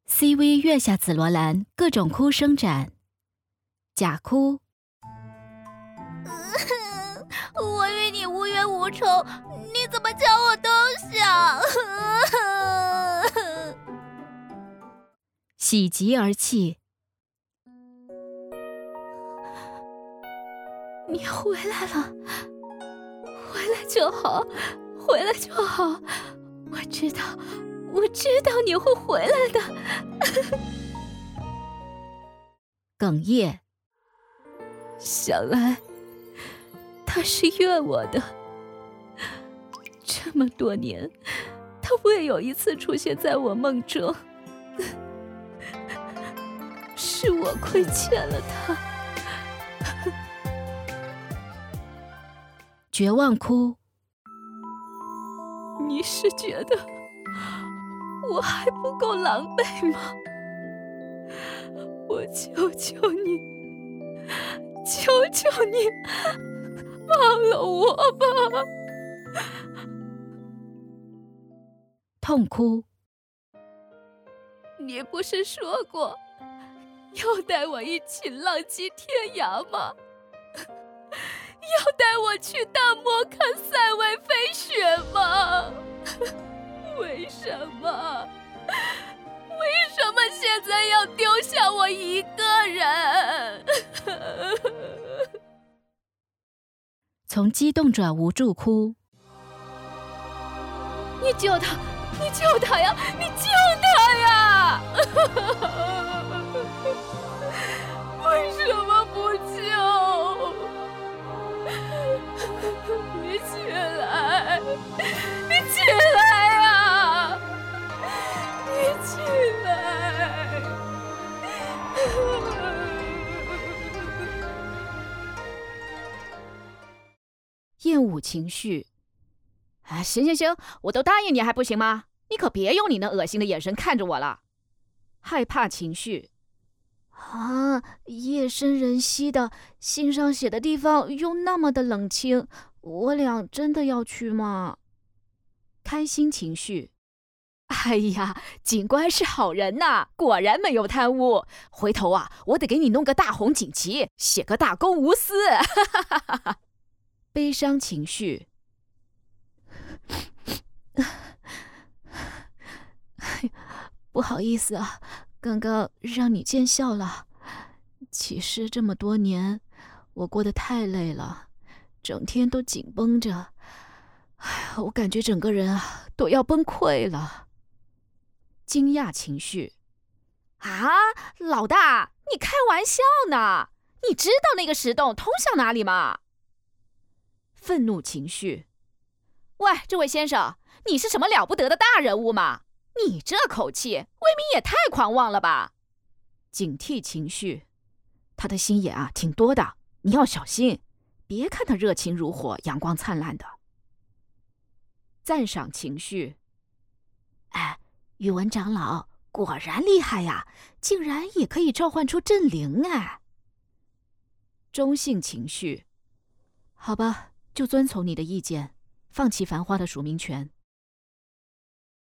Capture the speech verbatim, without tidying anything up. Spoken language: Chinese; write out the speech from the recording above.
C V 月下紫罗兰各种哭声展。假哭。 我与你无冤无仇，你怎么叫我都想。 喜极而泣。 你回来了，回来就好，回来就好。我知道，我知道你会回来的。 哽咽。 想来他是怨我的，这么多年他未有一次出现在我梦中，是我亏欠了他。 绝望哭。 你是觉得我还不够狼狈吗？我求求你，求求你，忘了我吧。 痛哭。 你不是说过要带我一起浪迹天涯吗？要带我去大漠看塞外飞雪吗？为什么？为什么现在要丢下我一个人？ 从激动转无助哭。 你救他！你救他呀！你救他呀！为什么不救？你起来！你起来呀！你起来！ 厌恶情绪。 啊，行行行，我都答应你还不行吗？你可别用你那恶心的眼神看着我了。 害怕情绪。 啊，夜深人稀的，信上写的地方又那么的冷清，我俩真的要去吗？ 开心情绪。 哎呀，警官是好人呐，果然没有贪污。回头啊，我得给你弄个大红锦旗，写个大公无私。 悲伤情绪。 不好意思啊，刚刚让你见笑了。其实这么多年，我过得太累了，整天都紧绷着。哎呀，我感觉整个人啊都要崩溃了。 惊讶情绪。 啊，老大，你开玩笑呢？你知道那个石洞通向哪里吗？ 愤怒情绪。 喂，这位先生，你是什么了不得的大人物吗？你这口气，未免也太狂妄了吧！ 警惕情绪。他的心眼啊挺多的，你要小心，别看他热情如火、阳光灿烂的。赞赏情绪。 哎，宇文长老果然厉害呀，竟然也可以召唤出镇灵哎。 中性情绪。好吧，就遵从你的意见，放弃繁花的署名权。